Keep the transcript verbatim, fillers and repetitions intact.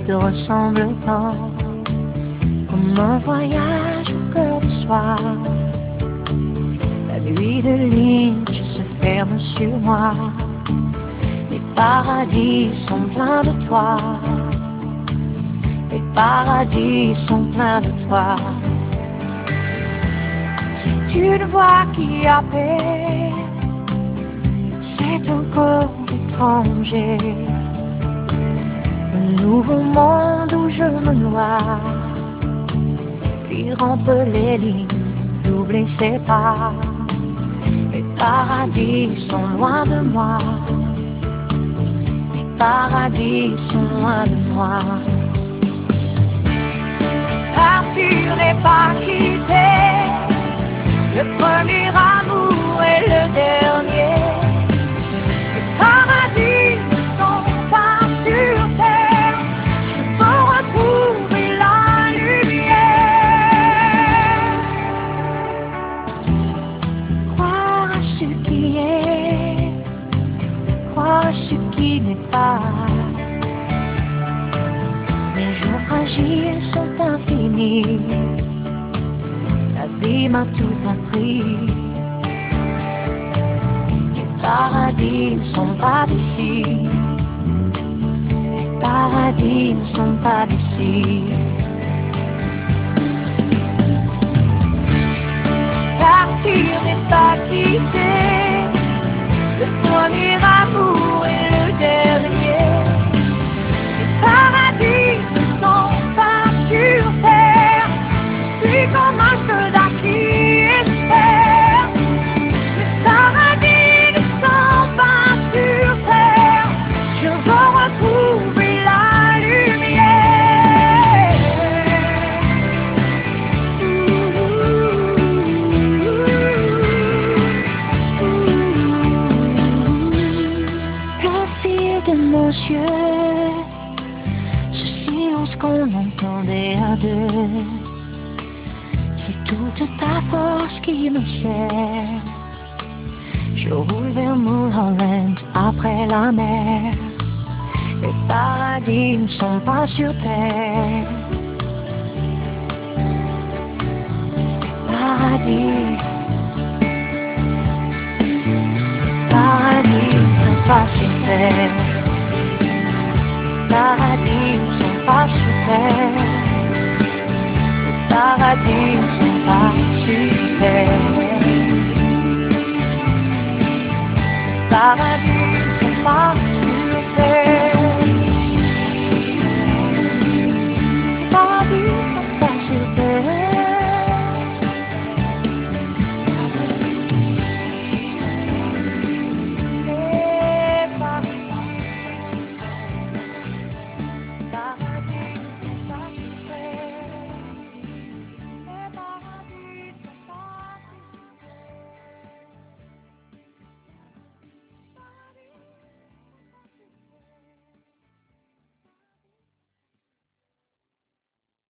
te ressemble tant, comme un voyage au cœur du soir. La nuit de Lynch se ferme sur moi. Les paradis sont pleins de toi. Les paradis sont pleins de toi. C'est une voix qui appelle, c'est un corps étranger, un nouveau monde où je me noie. Puis rampe les lignes, doubler ses pas. Les paradis sont loin de moi. Les paradis sont loin de moi. Partir n'est pas quitter. Le premier amour et le dernier. Les paradis ne sont pas sur terre. Je veux retrouver la lumière. Croire à ce qui est, croire à ce qui n'est pas. Mes jours fragiles sont infinis. La vie m'a tout appris. Les paradis ne sont pas d'ici. Les paradis ne sont pas d'ici. Partir n'est pas quitter. Le premier amour et le dernier. Les paradis ne sont pas sur terre. Je suis comme un soldat qui espère. Les paradis ne sont pas sur terre. Je veux retrouver la lumière. Le fil de nos yeux, ce silence qu'on entendait à deux. C'est toute ta force qui me sert. Je roule vers Mulholland après la mer. Les paradis ne sont pas sur terre. Les paradis, les paradis ne sont pas sur terre.